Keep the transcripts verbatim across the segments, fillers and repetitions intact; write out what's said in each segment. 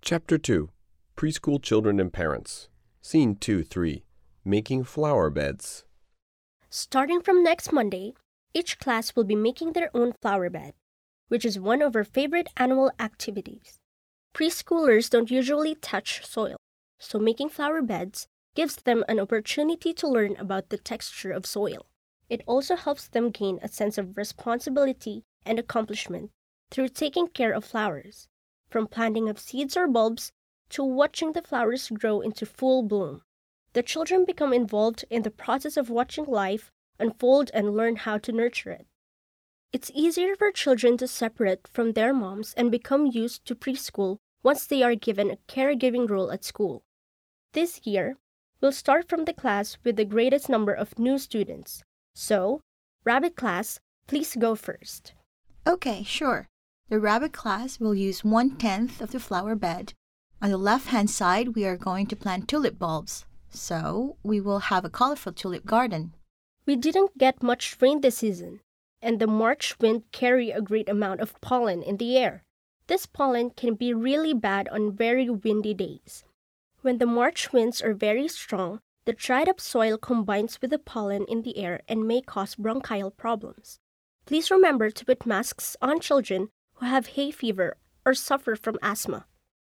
Chapter two. Preschool Children and Parents. Scene two three. Making flower beds. Starting from next Monday, each class will be making their own flower bed, which is one of our favorite annual activities. Preschoolers don't usually touch soil, so making flower beds gives them an opportunity to learn about the texture of soil. It also helps them gain a sense of responsibility and accomplishment through taking care of flowers, from planting of seeds or bulbs to watching the flowers grow into full bloom. The children become involved in the process of watching life unfold and learn how to nurture it. It's easier for children to separate from their moms and become used to preschool once they are given a caregiving role at school. This year, we'll start from the class with the greatest number of new students. So, Rabbit class, please go first. Okay, sure. The Rabbit class will use one-tenth of the flower bed. On the left-hand side, we are going to plant tulip bulbs. So, we will have a colorful tulip garden. We didn't get much rain this season, and the March wind carry a great amount of pollen in the air. This pollen can be really bad on very windy days. When the March winds are very strong, the dried-up soil combines with the pollen in the air and may cause bronchial problems. Please remember to put masks on children who have hay fever or suffer from asthma.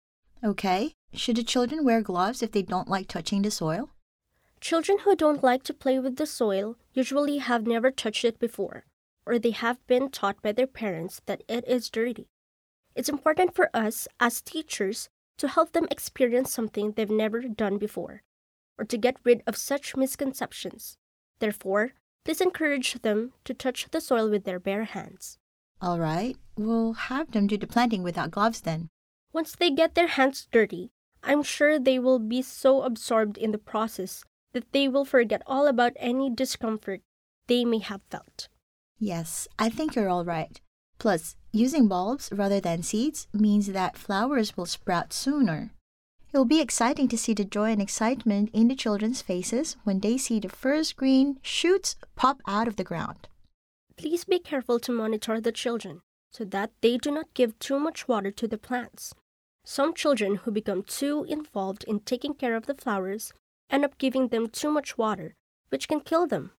Okay. Should the children wear gloves if they don't like touching the soil? Children who don't like to play with the soil usually have never touched it before, or they have been taught by their parents that it is dirty. It's important for us as teachers to help them experience something they've never done before, or to get rid of such misconceptions. Therefore, please encourage them to touch the soil with their bare hands. All right. We'll have them do the planting without gloves then. Once they get their hands dirty, I'm sure they will be so absorbed in the process that they will forget all about any discomfort they may have felt. Yes, I think you're all right. Plus, using bulbs rather than seeds means that flowers will sprout sooner. It will be exciting to see the joy and excitement in the children's faces when they see the first green shoots pop out of the ground. Please be careful to monitor the children so that they do not give too much water to the plants. Some children who become too involved in taking care of the flowers end up giving them too much water, which can kill them.